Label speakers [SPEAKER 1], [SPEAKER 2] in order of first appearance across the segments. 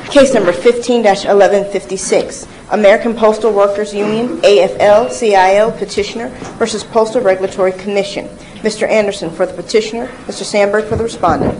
[SPEAKER 1] Case number 15-1156, American Postal Workers Union, AFL-CIO petitioner versus Postal Regulatory Commission. Mr. Anderson for the petitioner, Mr. Sandberg for the respondent.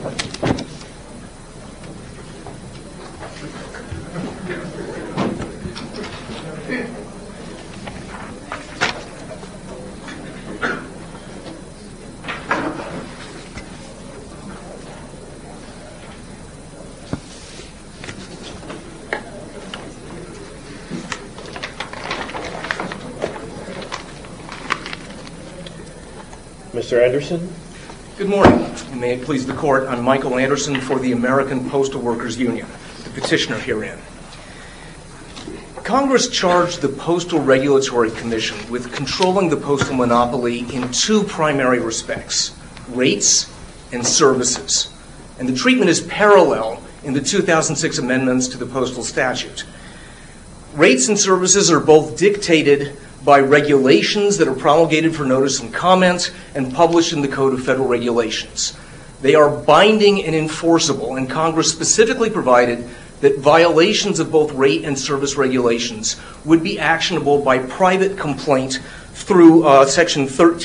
[SPEAKER 2] Mr. Anderson?
[SPEAKER 3] Good morning. May it please the Court, I'm Michael Anderson for the American Postal Workers Union, the petitioner herein. Congress charged the Postal Regulatory Commission with controlling the postal monopoly in two primary respects, rates and services. And the treatment is parallel in the 2006 amendments to the postal statute. Rates and services are both dictated by regulations that are promulgated for notice and comment and published in the Code of Federal Regulations. They are binding and enforceable, and Congress specifically provided that violations of both rate and service regulations would be actionable by private complaint through Section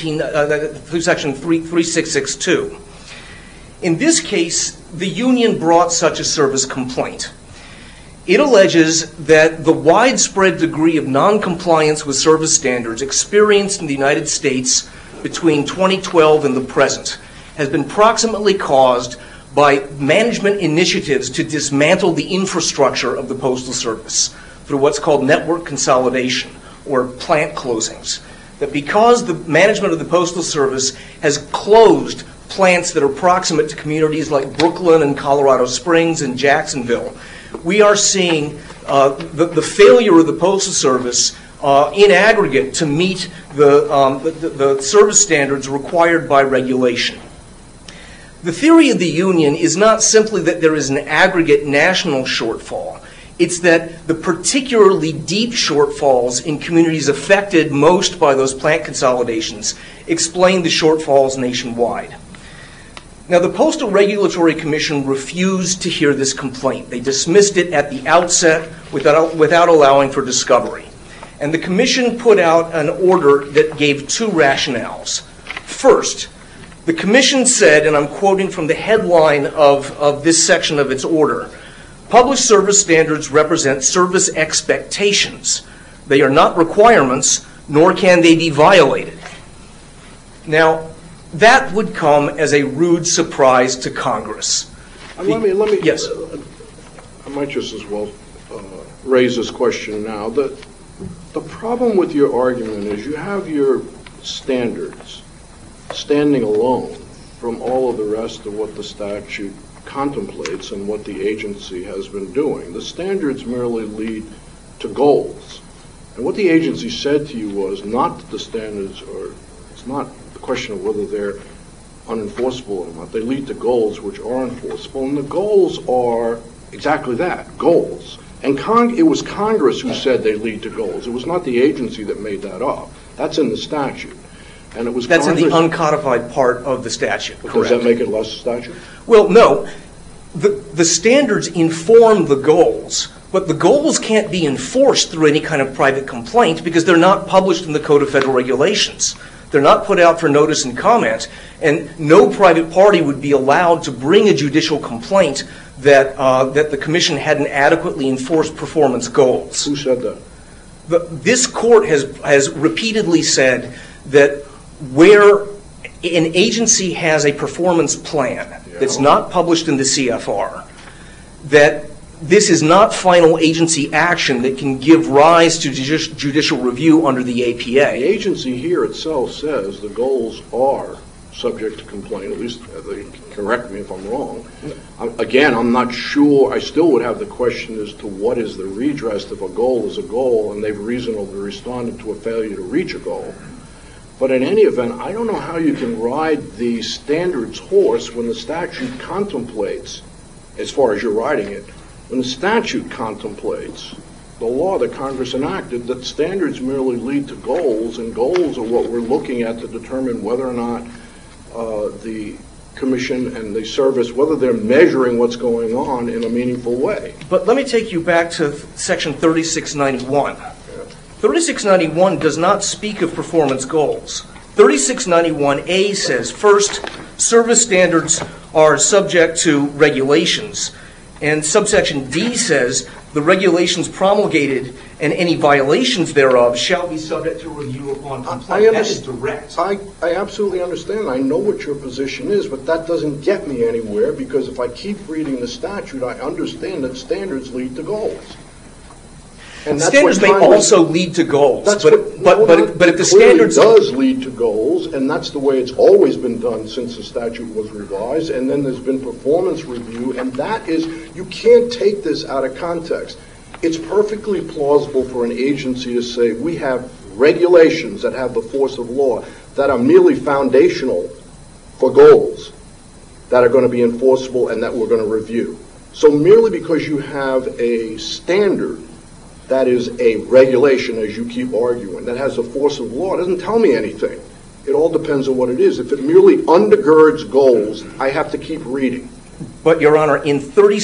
[SPEAKER 3] 3662. In this case, the union brought such a service complaint. It alleges that the widespread degree of noncompliance with service standards experienced in the United States between 2012 and the present has been proximately caused by management initiatives to dismantle the infrastructure of the Postal Service through what's called network consolidation or plant closings. That because the management of the Postal Service has closed plants that are proximate to communities like Brooklyn and Colorado Springs and Jacksonville, we are seeing the failure of the Postal Service in aggregate to meet the service standards required by regulation. The theory of the union is not simply that there is an aggregate national shortfall. It's that the particularly deep shortfalls in communities affected most by those plant consolidations explain the shortfalls nationwide. Now, the Postal Regulatory Commission refused to hear this complaint. They dismissed it at the outset without allowing for discovery. And the Commission put out an order that gave two rationales. First, the Commission said, and I'm quoting from the headline of this section of its order, published service standards represent service expectations. They are not requirements, nor can they be violated. Now, that would come as a rude surprise to Congress.
[SPEAKER 4] Let me.
[SPEAKER 3] Yes.
[SPEAKER 4] I might just as well raise this question now. The problem with your argument is you have your standards standing alone from all of the rest of what the statute contemplates and what the agency has been doing. The standards merely lead to goals. And what the agency said to you was not that the standards are, it's not the question of whether they're unenforceable or not. They lead to goals which are enforceable, and the goals are exactly that, goals. And it was Congress who said they lead to goals. It was not the agency that made that up. That's in the statute. And it was
[SPEAKER 3] That's
[SPEAKER 4] Congress.
[SPEAKER 3] in the uncodified part of the statute, correct?
[SPEAKER 4] Does that make it less statute?
[SPEAKER 3] Well, no. The standards inform the goals, but the goals can't be enforced through any kind of private complaint because they're not published in the Code of Federal Regulations. They're not put out for notice and comment, and no private party would be allowed to bring a judicial complaint that the Commission hadn't adequately enforced performance goals.
[SPEAKER 4] Who said that?
[SPEAKER 3] This Court has repeatedly said that where an agency has a performance plan that's not published in the CFR, that this is not final agency action that can give rise to judicial review under the APA.
[SPEAKER 4] The agency here itself says the goals are subject to complaint, at least correct me if I'm wrong. Again, I'm not sure. I still would have the question as to what is the redress if a goal is a goal and they've reasonably responded to a failure to reach a goal. But in any event, I don't know how you can ride the standards horse when the statute contemplates, as far as you're riding it, when the statute contemplates the law that Congress enacted, that standards merely lead to goals, and goals are what we're looking at to determine whether or not the commission and the service, whether they're measuring what's going on in a meaningful way.
[SPEAKER 3] But let me take you back to Section 3691. 3691 does not speak of performance goals. 3691A says, first, service standards are subject to regulations. And subsection D says, the regulations promulgated and any violations thereof shall be subject to review upon complaint. That is direct.
[SPEAKER 4] I absolutely understand. I know what your position is, but that doesn't get me anywhere, because if I keep reading the statute, I understand that standards lead to goals. And that's
[SPEAKER 3] standards may also lead to goals, but if the standards
[SPEAKER 4] does lead to goals, and that's the way it's always been done since the statute was revised, and then there's been performance review, and that is, you can't take this out of context. It's perfectly plausible for an agency to say, we have regulations that have the force of law that are merely foundational for goals that are going to be enforceable and that we're going to review. So merely because you have a standard that is a regulation, as you keep arguing, that has the force of law, doesn't tell me anything. It all depends on what it is. If it merely undergirds goals, I have to keep reading.
[SPEAKER 3] But, Your Honor, in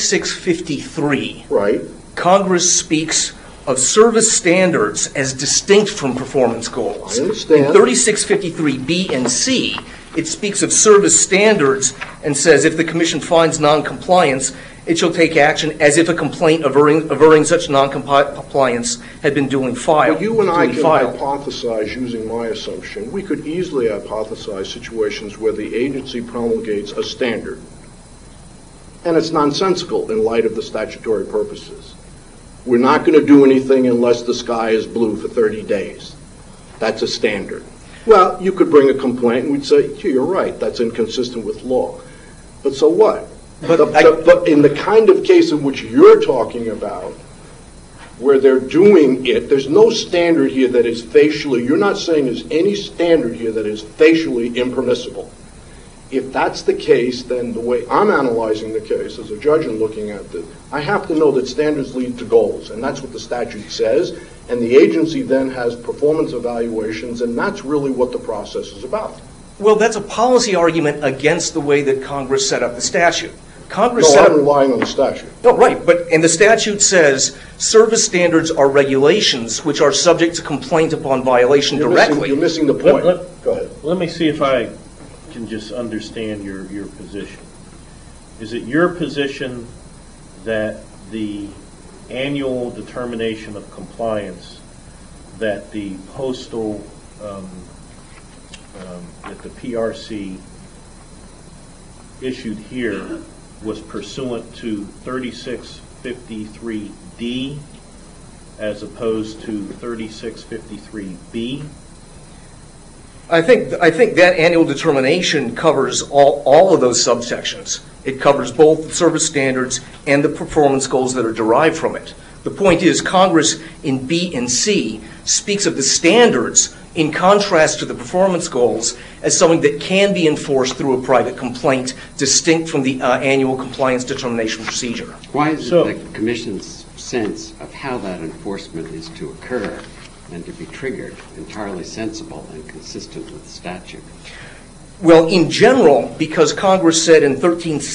[SPEAKER 3] 3653,
[SPEAKER 4] right,
[SPEAKER 3] Congress speaks of service standards as distinct from performance goals.
[SPEAKER 4] I understand.
[SPEAKER 3] In 3653B and C, it speaks of service standards and says if the Commission finds noncompliance, it shall take action as if a complaint averting such noncompliance had been duly filed.
[SPEAKER 4] Well, you and I can hypothesize using my assumption. We could easily hypothesize situations where the agency promulgates a standard, and it's nonsensical in light of the statutory purposes. We're not going to do anything unless the sky is blue for 30 days. That's a standard. Well, you could bring a complaint and we'd say, gee, you're right, that's inconsistent with law. But so what? But in the kind of case in which you're talking about, where they're doing it, there's no standard here that is facially, you're not saying there's any standard here that is facially impermissible. If that's the case, then the way I'm analyzing the case as a judge and looking at this, I have to know that standards lead to goals, and that's what the statute says, and the agency then has performance evaluations, and that's really what the process is about.
[SPEAKER 3] Well, that's a policy argument against the way that Congress set up the statute.
[SPEAKER 4] I'm relying on the statute.
[SPEAKER 3] No, right, and the statute says service standards are regulations which are subject to complaint upon violation directly.
[SPEAKER 4] You're missing the point. Go ahead.
[SPEAKER 2] Let me see if I can just understand your position. Is it your position that the annual determination of compliance that the postal, that the PRC issued here was pursuant to 3653D as opposed to 3653B?
[SPEAKER 3] I think that annual determination covers all of those subsections. It covers both service standards and the performance goals that are derived from it. The point is Congress in B and C speaks of the standards in contrast to the performance goals as something that can be enforced through a private complaint distinct from the annual compliance determination procedure.
[SPEAKER 5] Why is the Commission's sense of how that enforcement is to occur and to be triggered entirely sensible and consistent with the statute?
[SPEAKER 3] Well, in general, because Congress said in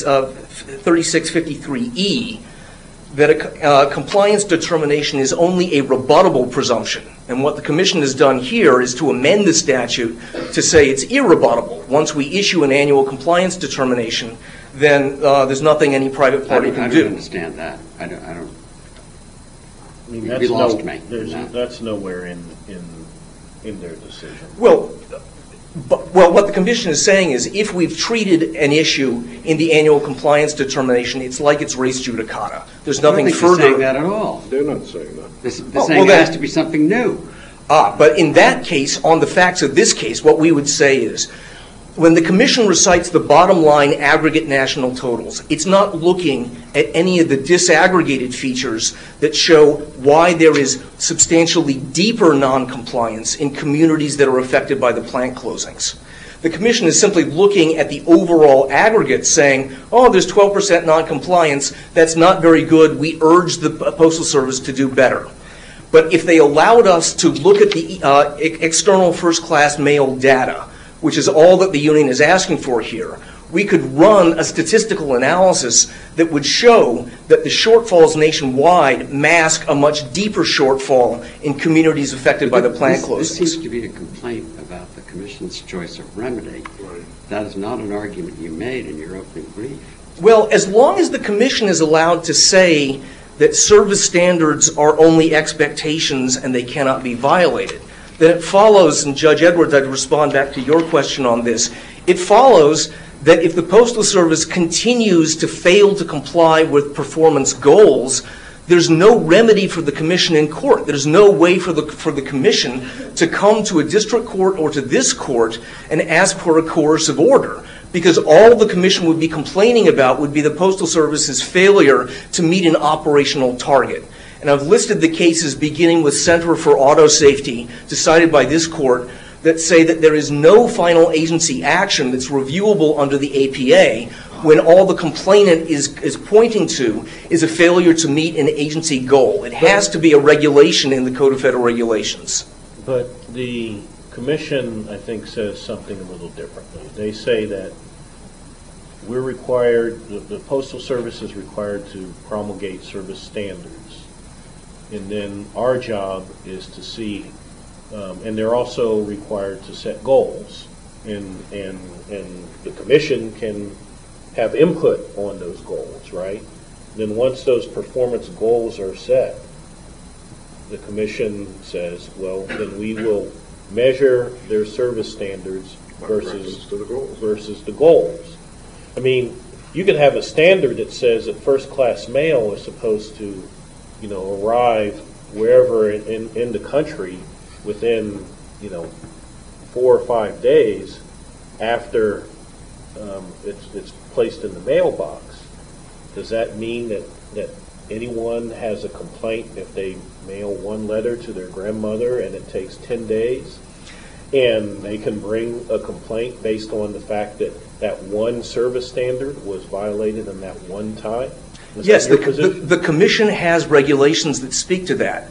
[SPEAKER 3] 3653E that a compliance determination is only a rebuttable presumption. And what the Commission has done here is to amend the statute to say it's irrebuttable. Once we issue an annual compliance determination, then there's nothing any private party can do.
[SPEAKER 5] I don't understand that. I don't.
[SPEAKER 2] I mean,
[SPEAKER 5] you lost me.
[SPEAKER 2] That's nowhere in their decision.
[SPEAKER 3] Well, what the Commission is saying is if we've treated an issue in the annual compliance determination, it's like it's res judicata. There's nothing further.
[SPEAKER 5] They're not saying that at all.
[SPEAKER 4] They're not saying that.
[SPEAKER 5] They're saying there has to be something new.
[SPEAKER 3] But in that case, on the facts of this case, what we would say is when the Commission recites the bottom line aggregate national totals, it's not looking at any of the disaggregated features that show why there is substantially deeper noncompliance in communities that are affected by the plant closings. The Commission is simply looking at the overall aggregate saying, oh, there's 12% noncompliance. That's not very good. We urge the Postal Service to do better. But if they allowed us to look at the external first-class mail data, which is all that the union is asking for here, we could run a statistical analysis that would show that the shortfalls nationwide mask a much deeper shortfall in communities affected by the plant closings.
[SPEAKER 5] This seems to be a complaint about the Commission's choice of remedy.
[SPEAKER 4] Right.
[SPEAKER 5] That is not an argument you made in your opening brief.
[SPEAKER 3] Well, as long as the Commission is allowed to say that service standards are only expectations and they cannot be violated, then it follows, and Judge Edwards, I'd respond back to your question on this, it follows that if the Postal Service continues to fail to comply with performance goals, there's no remedy for the Commission in court. There's no way for the Commission to come to a district court or to this court and ask for a coercive order, because all the Commission would be complaining about would be the Postal Service's failure to meet an operational target. And I've listed the cases beginning with Center for Auto Safety, decided by this court, that say that there is no final agency action that's reviewable under the APA when all the complainant is pointing to is a failure to meet an agency goal. It has to be a regulation in the Code of Federal Regulations.
[SPEAKER 2] But the Commission, I think, says something a little differently. They say that we're required, the Postal Service is required to promulgate service standards. And then our job is to see, and they're also required to set goals. And the Commission can have input on those goals, right? Then once those performance goals are set, the Commission says, well, then we will measure their service standards versus the goals. I mean, you could have a standard that says that first-class mail is supposed to, arrive wherever in the country within, 4 or 5 days after it's placed in the mailbox. Does that mean that anyone has a complaint if they mail one letter to their grandmother and it takes 10 days? And they can bring a complaint based on the fact that one service standard was violated in that one time?
[SPEAKER 3] Yes, the Commission has regulations that speak to that.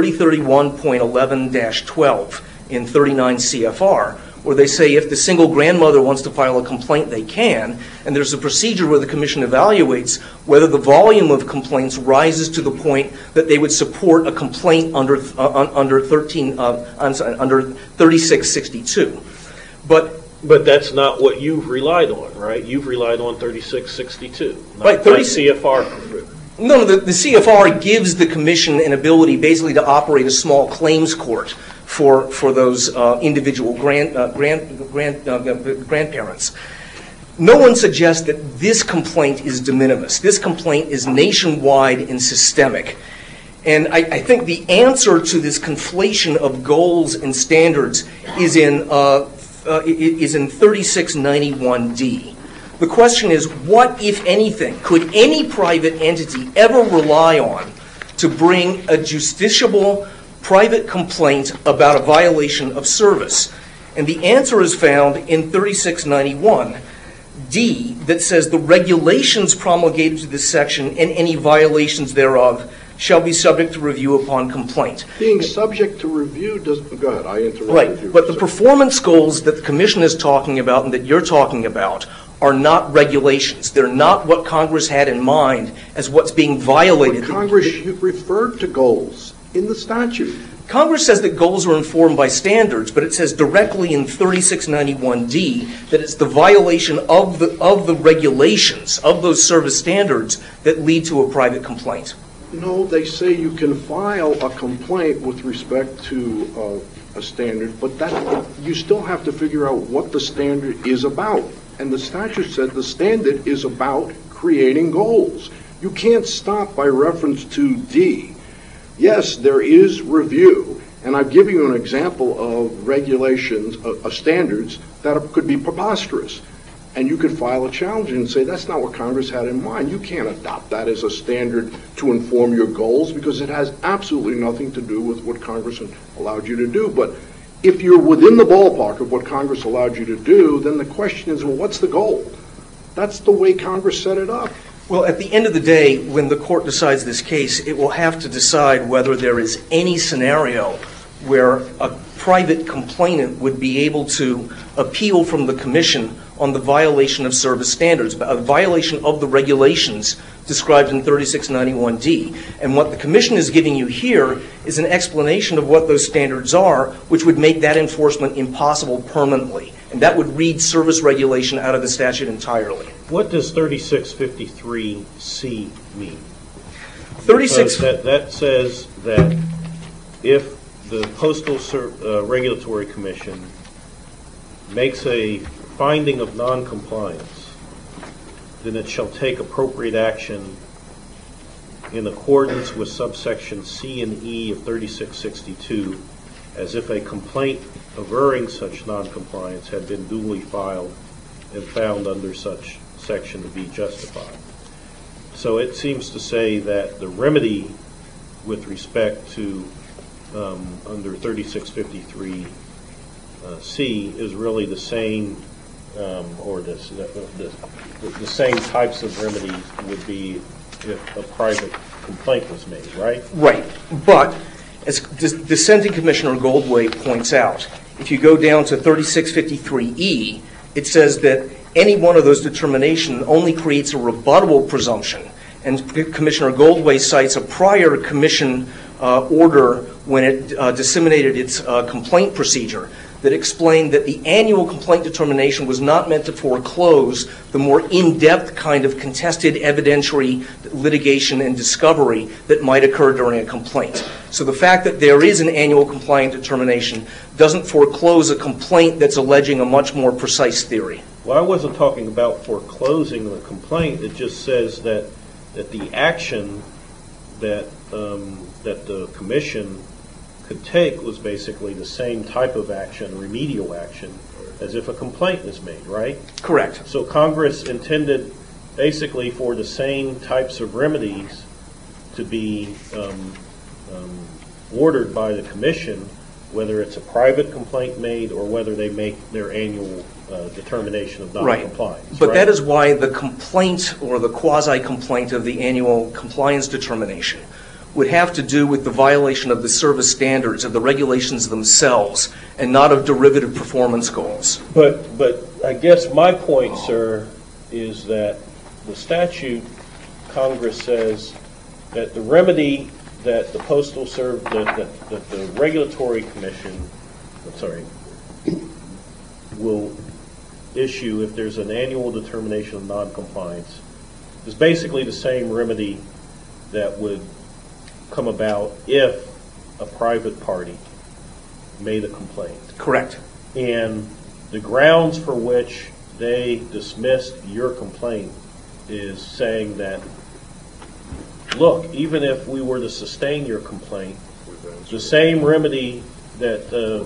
[SPEAKER 3] 3031.11-12 in 39 CFR, where they say if the single grandmother wants to file a complaint, they can, and there's a procedure where the Commission evaluates whether the volume of complaints rises to the point that they would support a complaint under 3662.
[SPEAKER 2] But that's not what you've relied on, right? You've relied on 3662, not
[SPEAKER 3] right,
[SPEAKER 2] CFR.
[SPEAKER 3] No, the CFR gives the Commission an ability basically to operate a small claims court for those individual grandparents. No one suggests that this complaint is de minimis. This complaint is nationwide and systemic. And I think the answer to this conflation of goals and standards is in 3691D. The question is, what, if anything, could any private entity ever rely on to bring a justiciable private complaint about a violation of service? And the answer is found in 3691D, that says the regulations promulgated to this section and any violations thereof shall be subject to review upon complaint.
[SPEAKER 4] Being subject to review doesn't... Go ahead, I interrupted
[SPEAKER 3] right,
[SPEAKER 4] you.
[SPEAKER 3] But the performance goals that the Commission is talking about and that you're talking about are not regulations. They're not what Congress had in mind as what's being violated.
[SPEAKER 4] But Congress referred to goals in the statute.
[SPEAKER 3] Congress says that goals are informed by standards, but it says directly in 3691D that it's the violation of the regulations, of those service standards, that lead to a private complaint.
[SPEAKER 4] No, they say you can file a complaint with respect to a standard, but you still have to figure out what the standard is about. And the statute said the standard is about creating goals. You can't stop by reference to D. Yes, there is review, and I've given you an example of regulations, of standards that could be preposterous. And you could file a challenge and say that's not what Congress had in mind. You can't adopt that as a standard to inform your goals because it has absolutely nothing to do with what Congress allowed you to do. But if you're within the ballpark of what Congress allowed you to do, then the question is, well, what's the goal? That's the way Congress set it up.
[SPEAKER 3] Well, at the end of the day, when the court decides this case, it will have to decide whether there is any scenario where a private complainant would be able to appeal from the Commission on the violation of service standards, a violation of the regulations described in 3691D. And what the Commission is giving you here is an explanation of what those standards are, which would make that enforcement impossible permanently. And that would read service regulation out of the statute entirely.
[SPEAKER 2] What does 3653C mean?
[SPEAKER 3] 36
[SPEAKER 2] Because that says that if the Postal Regulatory Commission makes a finding of noncompliance, then it shall take appropriate action in accordance with subsection C and E of 3662, as if a complaint averring such noncompliance had been duly filed and found under such section to be justified. So it seems to say that the remedy with respect to under 3653C is really the same, or the same types of remedies would be if a private complaint was made, right?
[SPEAKER 3] Right. But as dissenting Commissioner Goldway points out, if you go down to 3653E, it says that any one of those determinations only creates a rebuttable presumption. And Commissioner Goldway cites a prior Commission order when it disseminated its complaint procedure that explained that the annual complaint determination was not meant to foreclose the more in-depth kind of contested evidentiary litigation and discovery that might occur during a complaint. So the fact that there is an annual complaint determination doesn't foreclose a complaint that's alleging a much more precise theory.
[SPEAKER 2] Well, I wasn't talking about foreclosing the complaint. It just says that the action that the Commission could take was basically the same type of action, remedial action, as if a complaint was made, right?
[SPEAKER 3] Correct.
[SPEAKER 2] So Congress intended basically for the same types of remedies to be ordered by the Commission, whether it's a private complaint made or whether they make their annual determination of noncompliance.
[SPEAKER 3] Right. But that is why the complaint or the quasi-complaint of the annual compliance determination would have to do with the violation of the service standards, of the regulations themselves, and not of derivative performance goals.
[SPEAKER 2] But I guess my point, sir, is that the statute, Congress says that the remedy that the Postal Service, that the Regulatory Commission, will issue if there's an annual determination of noncompliance is basically the same remedy that would come about if a private party made a complaint.
[SPEAKER 3] Correct.
[SPEAKER 2] And the grounds for which they dismissed your complaint is saying that, look, even if we were to sustain your complaint, the same remedy that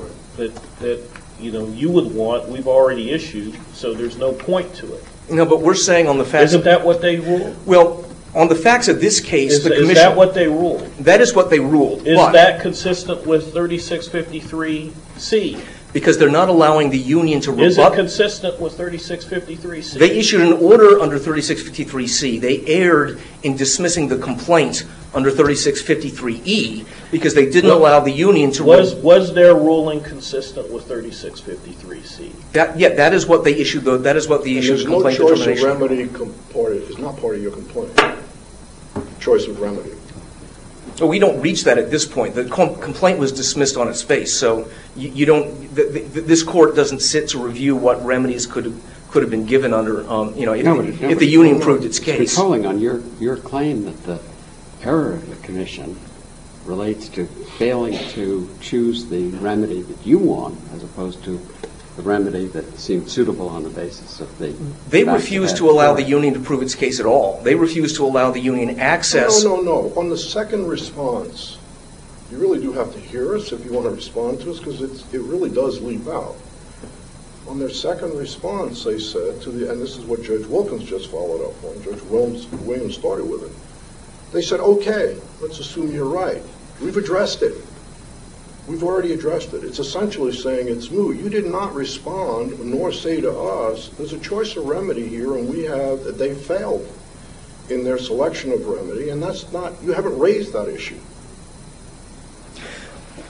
[SPEAKER 2] you would want, we've already issued, so there's no point to it.
[SPEAKER 3] No, but we're saying on the facts.
[SPEAKER 2] Isn't that what they ruled?
[SPEAKER 3] Well, on the facts of this case, the Commission.
[SPEAKER 2] Is that what they ruled?
[SPEAKER 3] That is what they ruled.
[SPEAKER 2] Is that consistent with 3653C?
[SPEAKER 3] Because they're not allowing the union to rebut.
[SPEAKER 2] Is it consistent with 3653C?
[SPEAKER 3] They issued an order under 3653C. They erred in dismissing the complaint under 3653E because they didn't allow the union to.
[SPEAKER 2] Was their ruling consistent with 3653C?
[SPEAKER 3] That is what they issued. That is what the issue of complaint determination.
[SPEAKER 4] There's no choice of remedy is not part of your complaint. Choice of remedy.
[SPEAKER 3] So we don't reach that at this point. The complaint was dismissed on its face, so you don't. This court doesn't sit to review what remedies could have been given under, if the union proved its case.
[SPEAKER 5] It's calling on your claim that the error of the Commission relates to failing to choose the remedy that you want, as opposed to the remedy that seemed suitable on the basis of the.
[SPEAKER 3] They refused to allow the union to prove its case at all. They refused to allow the union access.
[SPEAKER 4] No. On the second response, you really do have to hear us if you want to respond to us, because it really does leap out. On their second response, they said and this is what Judge Wilkins just followed up on. Judge Williams started with it. They said, okay, let's assume you're right. We've addressed it. We've already addressed it. It's essentially saying it's moot. You did not respond nor say to us, there's a choice of remedy here, and they failed in their selection of remedy, and you haven't raised that issue.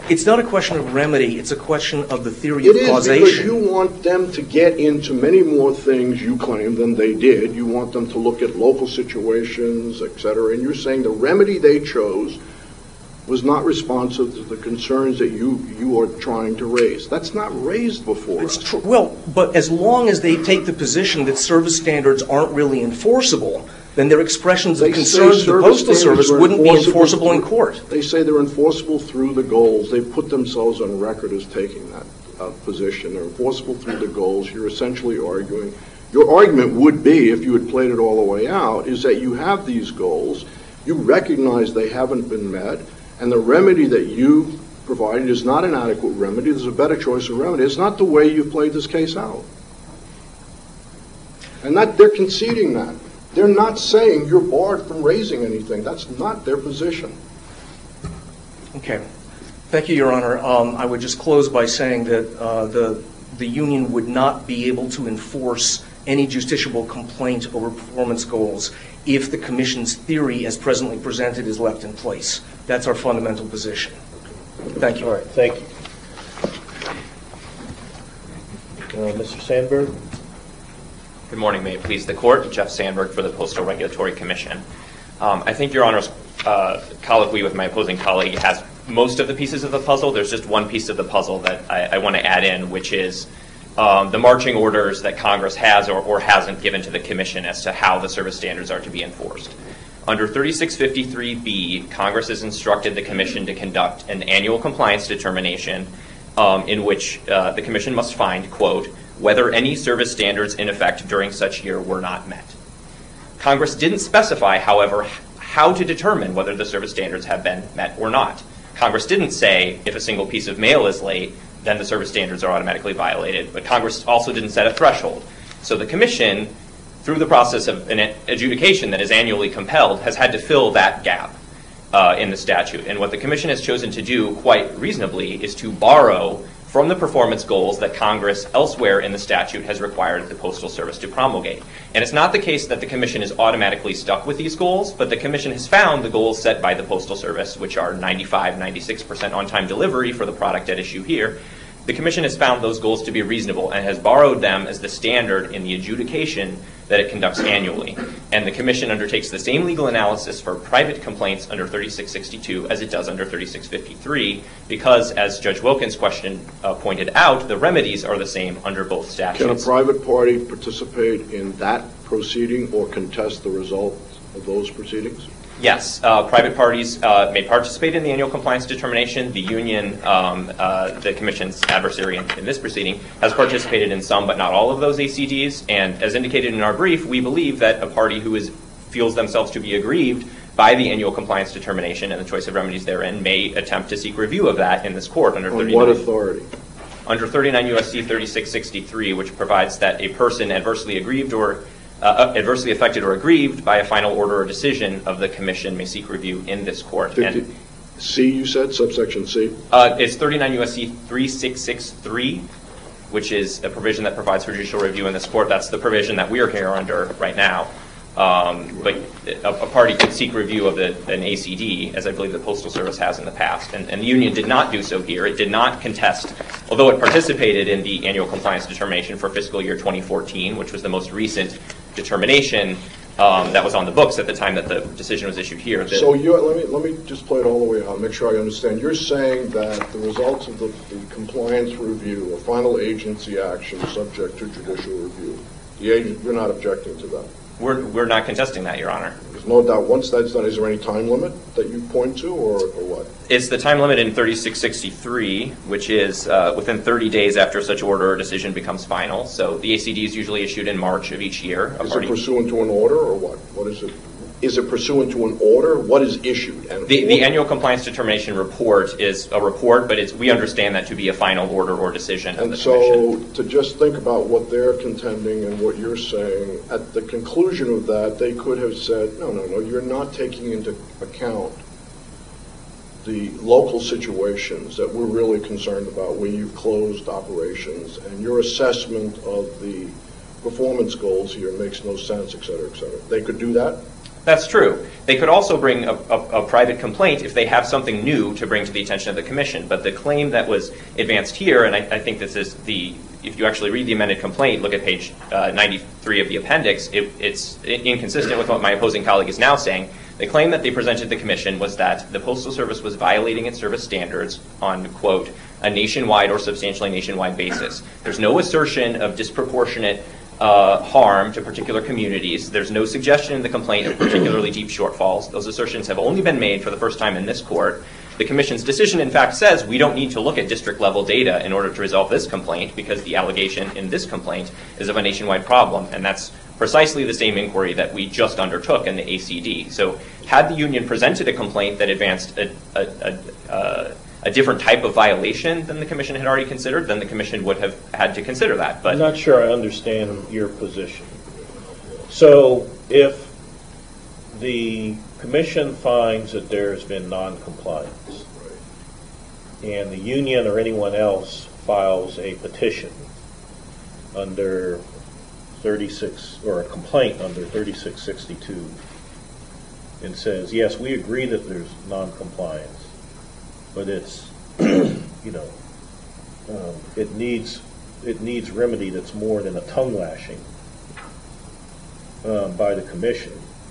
[SPEAKER 3] It's not a question of remedy. It's a question of the theory
[SPEAKER 4] It
[SPEAKER 3] of
[SPEAKER 4] is,
[SPEAKER 3] causation.
[SPEAKER 4] because you want them to get into many more things you claim than they did. You want them to look at local situations, et cetera, and you're saying the remedy they chose was not responsive to the concerns that you are trying to raise. That's not raised before
[SPEAKER 3] It's
[SPEAKER 4] us.
[SPEAKER 3] true. Well, but as long as they take the position that service standards aren't really enforceable, then their expressions of
[SPEAKER 4] They
[SPEAKER 3] concern
[SPEAKER 4] say
[SPEAKER 3] to the
[SPEAKER 4] service
[SPEAKER 3] Postal
[SPEAKER 4] standards
[SPEAKER 3] Service
[SPEAKER 4] are
[SPEAKER 3] wouldn't be enforceable in court.
[SPEAKER 4] They say they're enforceable through the goals. They put themselves on record as taking that position. They're enforceable through the goals. You're essentially arguing. Your argument would be, if you had played it all the way out, is that you have these goals, you recognize they haven't been met, and the remedy that you provided is not an adequate remedy. There's a better choice of remedy. It's not the way you played this case out. And they're conceding that. They're not saying you're barred from raising anything. That's not their position.
[SPEAKER 3] Okay. Thank you, Your Honor. I would just close by saying that the union would not be able to enforce any justiciable complaint over performance goals if the Commission's theory as presently presented is left in place. That's our fundamental position. Thank you.
[SPEAKER 2] All right, thank you. Mr. Sandberg?
[SPEAKER 6] Good morning. May it please the Court. Jeff Sandberg for the Postal Regulatory Commission. I think Your Honor's colloquy with my opposing colleague has most of the pieces of the puzzle. There's just one piece of the puzzle that I want to add in, which is the marching orders that Congress has or hasn't given to the Commission as to how the service standards are to be enforced. Under 3653B, Congress has instructed the Commission to conduct an annual compliance determination in which the Commission must find, quote, whether any service standards in effect during such year were not met. Congress didn't specify, however, how to determine whether the service standards have been met or not. Congress didn't say if a single piece of mail is late, then the service standards are automatically violated, but Congress also didn't set a threshold. So the Commission, through the process of an adjudication that is annually compelled, has had to fill that gap in the statute. And what the Commission has chosen to do, quite reasonably, is to borrow from the performance goals that Congress elsewhere in the statute has required the Postal Service to promulgate. And it's not the case that the Commission is automatically stuck with these goals, but the Commission has found the goals set by the Postal Service, which are 95, 96% on-time delivery for the product at issue here. The Commission has found those goals to be reasonable and has borrowed them as the standard in the adjudication that it conducts annually. And the Commission undertakes the same legal analysis for private complaints under 3662 as it does under 3653 because, as Judge Wilkins' question pointed out, the remedies are the same under both statutes.
[SPEAKER 4] Can a private party participate in that proceeding or contest the results of those proceedings?
[SPEAKER 6] Yes, private parties may participate in the annual compliance determination. The union, the Commission's adversary in this proceeding, has participated in some but not all of those ACDs. And as indicated in our brief, we believe that a party who feels themselves to be aggrieved by the annual compliance determination and the choice of remedies therein may attempt to seek review of that in this court under 39.
[SPEAKER 4] On what authority?
[SPEAKER 6] Under 39 U.S.C. 3663, which provides that a person adversely aggrieved or adversely affected or aggrieved by a final order or decision of the Commission may seek review in this court. And
[SPEAKER 4] C, you said, subsection C?
[SPEAKER 6] It's 39 U.S.C. 3663, which is a provision that provides for judicial review in this court. That's the provision that we are here under right now. But a party could seek review of an ACD, as I believe the Postal Service has in the past. And the union did not do so here. It did not contest, although it participated in the annual compliance determination for fiscal year 2014, which was the most recent determination that was on the books at the time that the decision was issued here.
[SPEAKER 4] So let me just play it all the way out, make sure I understand. You're saying that the results of the compliance review, a final agency action subject to judicial review, you're not objecting to that?
[SPEAKER 6] We're not contesting that, Your Honor.
[SPEAKER 4] There's no doubt. Once that's done, is there any time limit that you point to, or what?
[SPEAKER 6] It's the time limit in 3663, which is within 30 days after such order or decision becomes final. So the ACD is usually issued in March of each year.
[SPEAKER 4] Is it pursuant to an order, or what? What is it? Is it pursuant to an order? What is issued? And
[SPEAKER 6] the annual compliance determination report is a report, but we understand that to be a final order or decision of the Commission.
[SPEAKER 4] And so to just think about what they're contending and what you're saying, at the conclusion of that, they could have said, no, you're not taking into account the local situations that we're really concerned about where you've closed operations, and your assessment of the performance goals here makes no sense, et cetera, et cetera. They could do that?
[SPEAKER 6] That's true. They could also bring a private complaint if they have something new to bring to the attention of the commission. But the claim that was advanced here, and I think this is if you actually read the amended complaint, look at page 93 of the appendix, it's inconsistent with what my opposing colleague is now saying. The claim that they presented to the commission was that the Postal Service was violating its service standards on, quote, a nationwide or substantially nationwide basis. There's no assertion of disproportionate harm to particular communities. There's no suggestion in the complaint of particularly deep shortfalls. Those assertions have only been made for the first time in this court. The commission's decision, in fact, says we don't need to look at district-level data in order to resolve this complaint because the allegation in this complaint is of a nationwide problem, and that's precisely the same inquiry that we just undertook in the ACD. So had the union presented a complaint that advanced a different type of violation than the commission had already considered, then the commission would have had to consider that. But
[SPEAKER 2] I'm not sure I understand your position. So if the commission finds that there has been non-compliance and the union or anyone else files a petition under 36, or a complaint under 3662 and says, yes, we agree that there's non-compliance, but it's, it needs remedy that's more than a tongue lashing by the commission.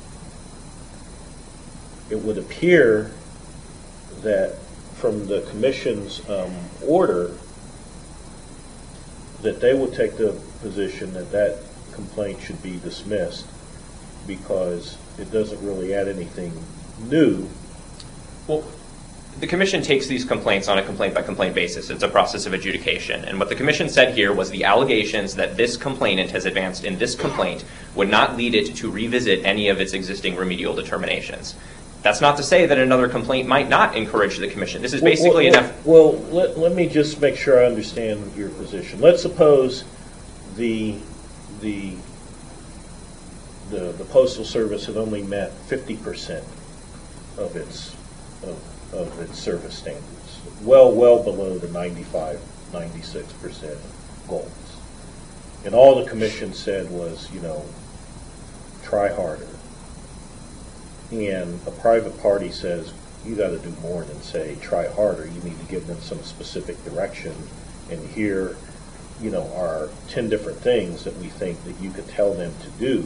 [SPEAKER 2] It would appear that from the commission's order that they would take the position that that complaint should be dismissed because it doesn't really add anything new.
[SPEAKER 6] Well, the commission takes these complaints on a complaint-by-complaint basis. It's a process of adjudication. And what the commission said here was the allegations that this complainant has advanced in this complaint would not lead it to revisit any of its existing remedial determinations. That's not to say that another complaint might not encourage the commission. This is basically
[SPEAKER 2] let me just make sure I understand your position. Let's suppose the Postal Service had only met 50% of its service standards, well below the 95, 96% goals. And all the commission said was, try harder. And a private party says, you got to do more than say try harder. You need to give them some specific direction. And here, are 10 different things that we think that you could tell them to do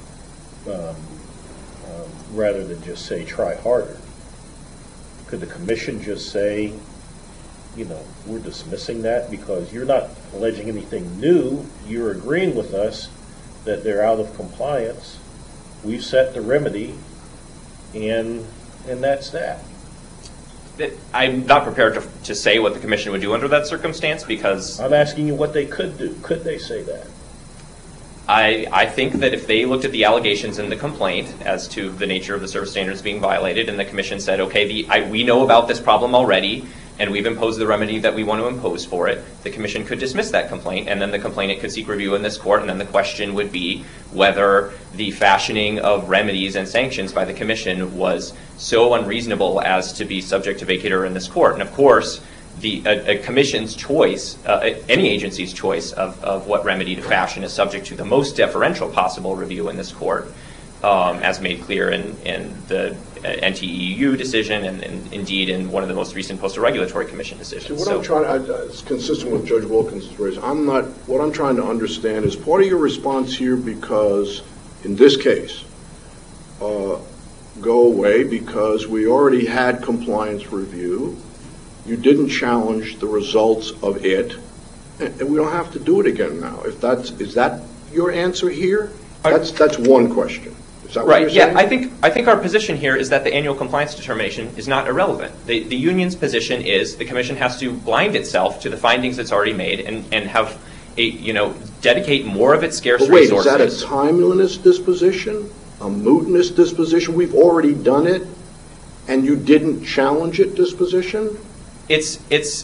[SPEAKER 2] rather than just say try harder. Could the commission just say, we're dismissing that because you're not alleging anything new. You're agreeing with us that they're out of compliance. We've set the remedy. And that's that.
[SPEAKER 6] I'm not prepared to say what the commission would do under that circumstance because
[SPEAKER 2] I'm asking you what they could do. Could they say that?
[SPEAKER 6] I think that if they looked at the allegations in the complaint as to the nature of the service standards being violated and the commission said, okay, we know about this problem already and we've imposed the remedy that we want to impose for it, the commission could dismiss that complaint and then the complainant could seek review in this court and then the question would be whether the fashioning of remedies and sanctions by the commission was so unreasonable as to be subject to vacatur in this court. And of course, a commission's choice, any agency's choice of what remedy to fashion is subject to the most deferential possible review in this court, as made clear in the NTEU decision and indeed in one of the most recent Postal Regulatory Commission decisions.
[SPEAKER 4] So it's consistent with Judge Wilkins' raise. What I'm trying to understand is part of your response here because in this case, go away because we already had compliance review. You didn't challenge the results of it, and we don't have to do it again now. Is that your answer here? That's one question. Is that what you're saying?
[SPEAKER 6] Yeah, I think our position here is that the annual compliance determination is not irrelevant. The union's position is the commission has to blind itself to the findings it's already made and have dedicate more of its scarce resources.
[SPEAKER 4] Wait, is that a timeliness disposition? A mootness disposition? We've already done it, and you didn't challenge it disposition?
[SPEAKER 6] It's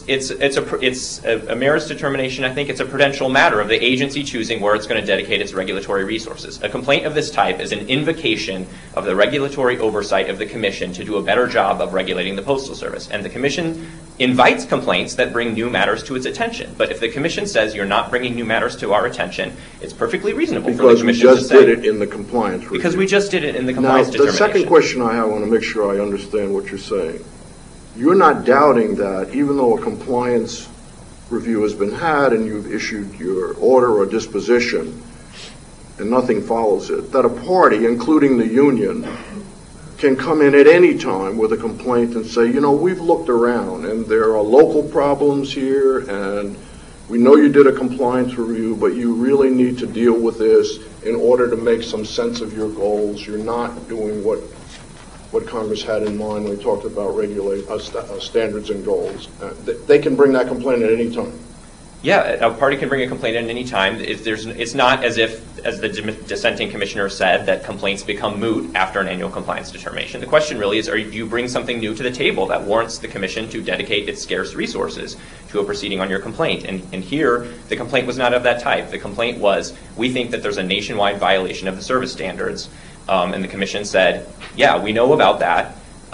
[SPEAKER 6] a merits determination. I think it's a prudential matter of the agency choosing where it's going to dedicate its regulatory resources. A complaint of this type is an invocation of the regulatory oversight of the Commission to do a better job of regulating the Postal Service. And the Commission invites complaints that bring new matters to its attention. But if the Commission says you're not bringing new matters to our attention, it's perfectly reasonable for the Commission to say.
[SPEAKER 4] Because we just did it in the compliance review.
[SPEAKER 6] Because we just did it in the compliance determination.
[SPEAKER 4] Now, the second question I have, I want to make sure I understand what you're saying. You're not doubting that even though a compliance review has been had and you've issued your order or disposition and nothing follows it, that a party, including the union, can come in at any time with a complaint and say, you know, we've looked around and there are local problems here and we know you did a compliance review, but you really need to deal with this in order to make some sense of your goals. You're not doing what Congress had in mind when we talked about standards and goals. They can bring that complaint at any time.
[SPEAKER 6] Yeah, a party can bring a complaint at any time. It's not as if, as the dissenting commissioner said, that complaints become moot after an annual compliance determination. The question really is, do you bring something new to the table that warrants the Commission to dedicate its scarce resources to a proceeding on your complaint? And here, the complaint was not of that type. The complaint was, we think that there's a nationwide violation of the service standards. And the Commission said, yeah, we know about that.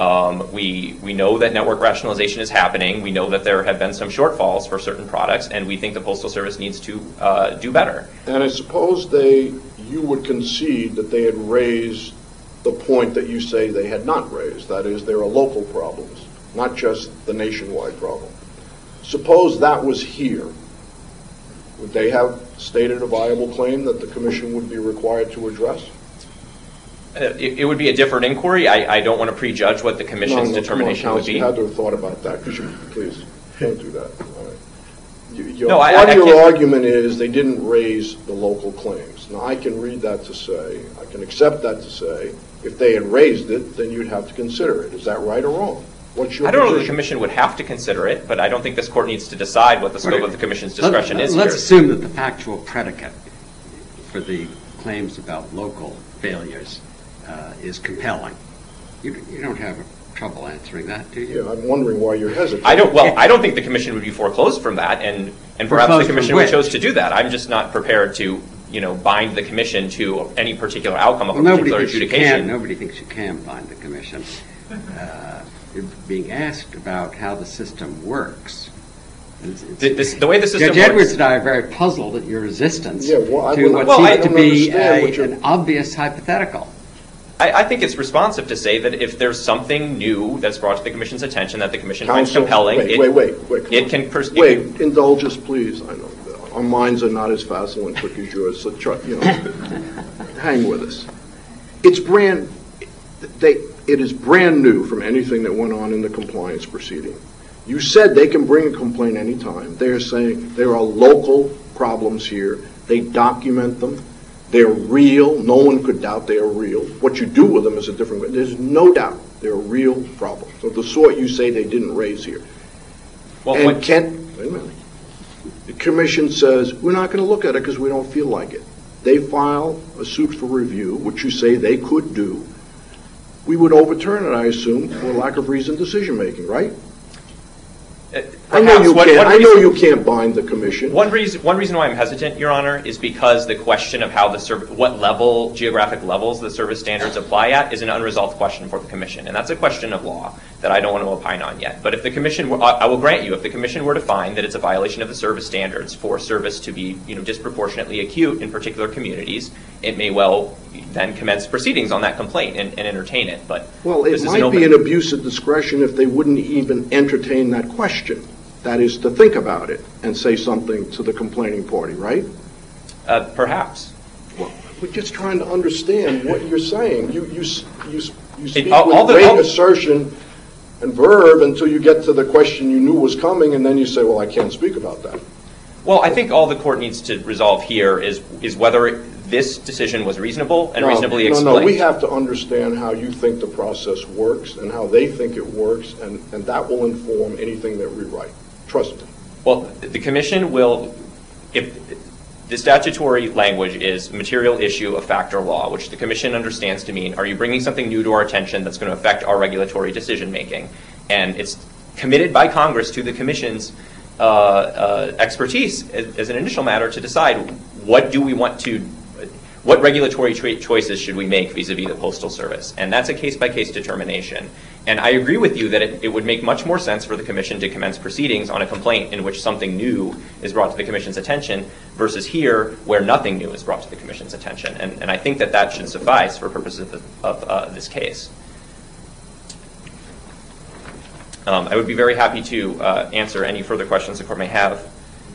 [SPEAKER 6] We know that network rationalization is happening. We know that there have been some shortfalls for certain products, and we think the Postal Service needs to do better.
[SPEAKER 4] And I suppose you would concede that they had raised the point that you say they had not raised. That is, there are local problems, not just the nationwide problem. Suppose that was here. Would they have stated a viable claim that the Commission would be required to address?
[SPEAKER 6] It would be a different inquiry. I don't want to prejudge what the Commission's determination would be.
[SPEAKER 4] You had to have thought about that. Please, don't do that.
[SPEAKER 6] Part
[SPEAKER 4] of your argument is they didn't raise the local claims. Now, I can read that to say, I can accept that to say, if they had raised it, then you'd have to consider it. Is that right or wrong? What's your
[SPEAKER 6] I don't know
[SPEAKER 4] position?
[SPEAKER 6] that the Commission would have to consider it, but I don't think this Court needs to decide what the scope of the Commission's discretion is here.
[SPEAKER 5] Let's assume that the factual predicate for the claims about local failures is compelling. You don't have trouble answering that, do you?
[SPEAKER 4] Yeah, I'm wondering why you're hesitating.
[SPEAKER 6] I don't think the Commission would be foreclosed from that, and perhaps the Commission would chose to do that. I'm just not prepared to, bind the Commission to any particular outcome of a particular adjudication.
[SPEAKER 5] Nobody thinks you can bind the Commission. You're being asked about how the system works.
[SPEAKER 6] The way the system
[SPEAKER 5] Judge
[SPEAKER 6] works.
[SPEAKER 5] Edwards and I are very puzzled at your resistance
[SPEAKER 4] to
[SPEAKER 5] what seems to be an obvious hypothetical.
[SPEAKER 6] I think it's responsive to say that if there's something new that's brought to the Commission's attention that the Commission finds compelling,
[SPEAKER 4] indulge us, please. I know our minds are not as facile and quick as yours, so hang with us. It is brand new from anything that went on in the compliance proceeding. You said they can bring a complaint anytime. They are saying there are local problems here. They document them. They're real. No one could doubt they are real. What you do with them is a different way. There's no doubt they're real problems. So the sort you say they didn't raise here. Wait a minute. The Commission says, we're not going to look at it because we don't feel like it. They file a suit for review, which you say they could do. We would overturn it, I assume, for lack of reasoned decision-making, right? I know you can't bind the Commission.
[SPEAKER 6] One reason why I'm hesitant, Your Honor, is because the question of how what geographic levels the service standards apply at is an unresolved question for the Commission, and that's a question of law that I don't want to opine on yet. But if the Commission, I will grant you, if the Commission were to find that it's a violation of the service standards for service to be, disproportionately acute in particular communities, it may well then commence proceedings on that complaint and entertain it. But
[SPEAKER 4] it might be an abuse of discretion if they wouldn't even entertain that question. That is, to think about it and say something to the complaining party, right?
[SPEAKER 6] Perhaps.
[SPEAKER 4] Well, we're just trying to understand what you're saying. You speak with great assertion and verb until you get to the question you knew was coming, and then you say, well, I can't speak about that.
[SPEAKER 6] Well, I think all the Court needs to resolve here is whether this decision was reasonable and reasonably explained.
[SPEAKER 4] No, we have to understand how you think the process works and how they think it works, and that will inform anything that we write. Trust me.
[SPEAKER 6] Well, the Commission will, if the statutory language is material issue of fact or law, which the Commission understands to mean, are you bringing something new to our attention that's going to affect our regulatory decision making? And it's committed by Congress to the Commission's expertise as an initial matter to decide what regulatory choices should we make vis-a-vis the Postal Service. And that's a case-by-case determination. And I agree with you that it would make much more sense for the Commission to commence proceedings on a complaint in which something new is brought to the Commission's attention versus here where nothing new is brought to the Commission's attention. And I think that should suffice for purposes of this case. I would be very happy to answer any further questions the Court may have.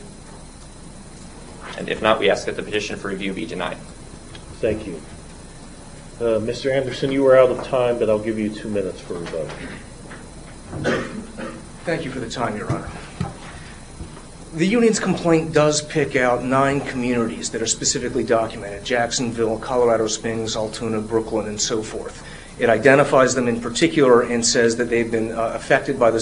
[SPEAKER 6] And if not, we ask that the petition for review be denied.
[SPEAKER 2] Thank you. Mr. Anderson, you were out of time, but I'll give you 2 minutes for rebuttal.
[SPEAKER 3] Thank you for the time, Your Honor. The union's complaint does pick out 9 communities that are specifically documented: Jacksonville, Colorado Springs, Altoona, Brooklyn, and so forth. It identifies them in particular and says that they've been affected by the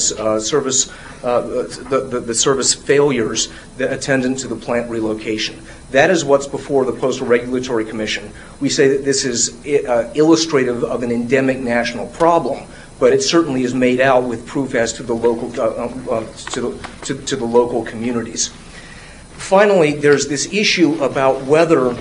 [SPEAKER 3] service failures that attendant to the plant relocation. That is what's before the Postal Regulatory Commission. We say that this is illustrative of an endemic national problem, but it certainly is made out with proof as to the local to the local communities. Finally, there's this issue about whether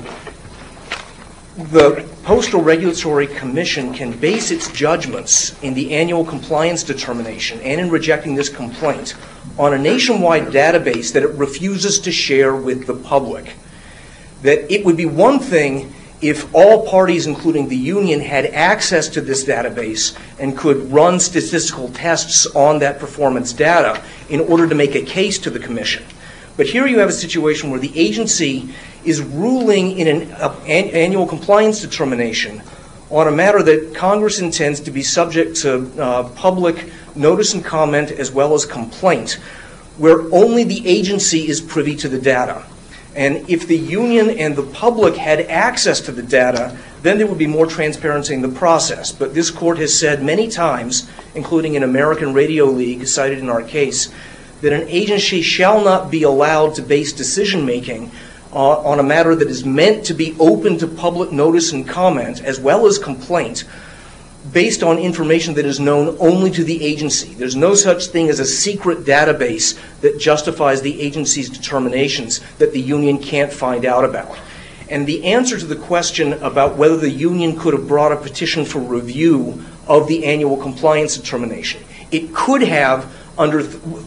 [SPEAKER 3] the Postal Regulatory Commission can base its judgments in the annual compliance determination and in rejecting this complaint on a nationwide database that it refuses to share with the public. That it would be one thing if all parties, including the union, had access to this database and could run statistical tests on that performance data in order to make a case to the Commission. But here you have a situation where the agency is ruling in an annual compliance determination on a matter that Congress intends to be subject to public notice and comment as well as complaint, where only the agency is privy to the data. And if the union and the public had access to the data, then there would be more transparency in the process. But this Court has said many times, including in American Radio League, cited in our case, that an agency shall not be allowed to base decision-making on a matter that is meant to be open to public notice and comment, as well as complaint, based on information that is known only to the agency. There's no such thing as a secret database that justifies the agency's determinations that the union can't find out about. And the answer to the question about whether the union could have brought a petition for review of the annual compliance determination, it could have under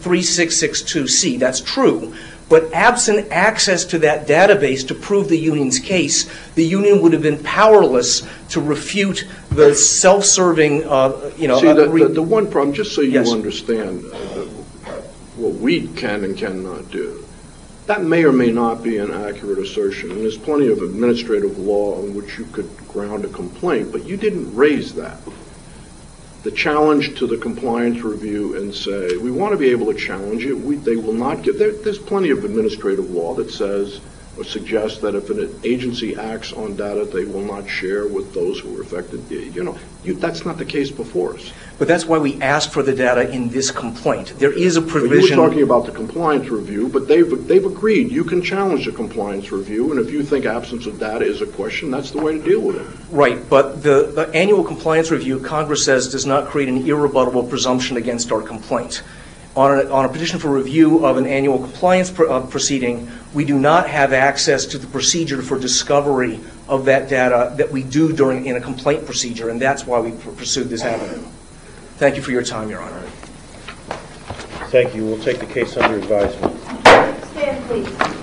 [SPEAKER 3] 3662C, that's true. But absent access to that database to prove the union's case, the union would have been powerless to refute the self-serving,
[SPEAKER 4] the one problem, just so you
[SPEAKER 3] Yes.
[SPEAKER 4] understand what we can and cannot do, that may or may not be an accurate assertion. And there's plenty of administrative law on which you could ground a complaint, but you didn't raise that. The challenge to the compliance review and say, we want to be able to challenge it. They will not get, there's plenty of administrative law that says or suggests that if an agency acts on data, they will not share with those who are affected. That's not the case before us.
[SPEAKER 3] But that's why we asked for the data in this complaint. There is a provision.
[SPEAKER 4] But you were talking about the compliance review, but they've agreed you can challenge the compliance review, and if you think absence of data is a question, that's the way to deal with it.
[SPEAKER 3] Right, but the annual compliance review, Congress says, does not create an irrebuttable presumption against our complaint. On a petition for review of an annual compliance proceeding, we do not have access to the procedure for discovery of that data that we do in a complaint procedure, and that's why we pursued this avenue. Thank you for your time, Your Honor.
[SPEAKER 2] Thank you. We'll take the case under advisement.
[SPEAKER 1] Stand, please.